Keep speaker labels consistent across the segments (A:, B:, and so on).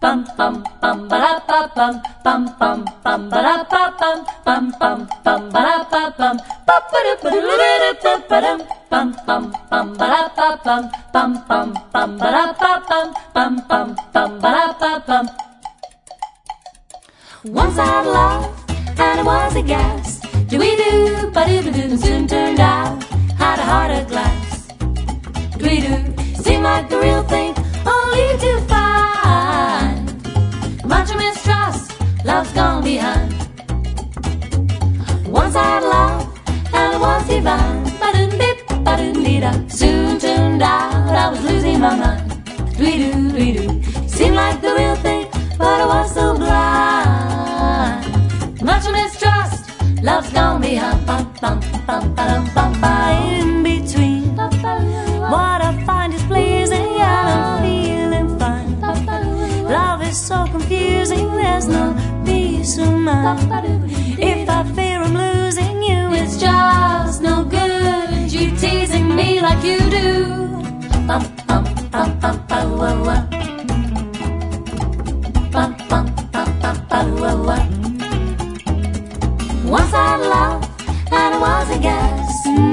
A: bum bum bum ba da ba bum bum bum bum ba da ba bum bum bum bum ba da ba bum ba ba da ba da ba da bum bum bum ba da ba bum bum bum bum ba da ba bum bum bum bum ba da ba bum. Once I had love and it was a gas. Do-we-do, ba-do-ba-do, soon turned out had a heart of glass. Do-we-do, seemed like the real thing, only to find much mistrust, love's gone behind. Once I had love and it was divine. Ba-dum-dip, ba-dum-dee-da, soon turned out I was losing my mind. Do-we-do, do-we-do, seemed like the real thing, but I was so blind. Much mistrust, love's gone behind. Bum, bum, bum, ba-dum, bum, bum. In between, what I find is pleasing and I'm feeling fine. Love is so confusing, there's no peace of mind. If I fear I'm losing you, it's just no good. You teasing me like you do. Bum, bum, bum, bum, bum, wah, wah. Bum, bum, bum, bum, bum, wah, wah. Once I had love and it was a gas.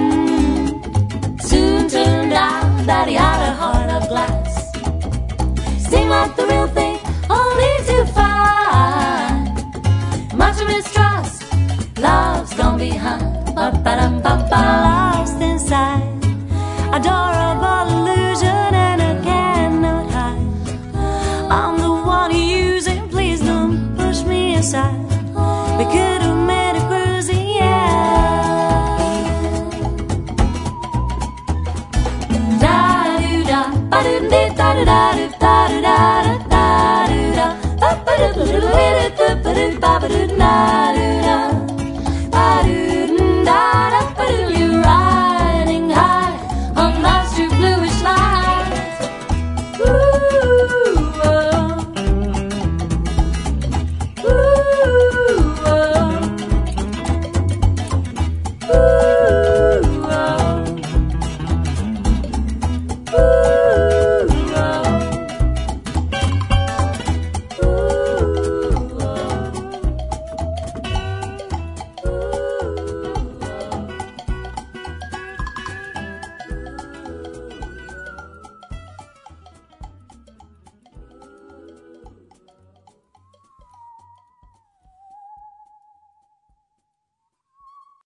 A: Soon turned out that he had a heart of glass. Seemed like the real thing, only to find much mistrust, love's gone behind. Ba-ba-dum-bum-bum. Lost inside adorable illusion and I cannot hide. I'm the one you're using, please don't push me aside. We could have made a cruising, yeah. Da-do-da, ba-do-dee, da-do-da, da-do-da, da-do-da, ba-ba-do-ba-do-ba-do-ba-do-ba-do-ba-do-ba-do-ba.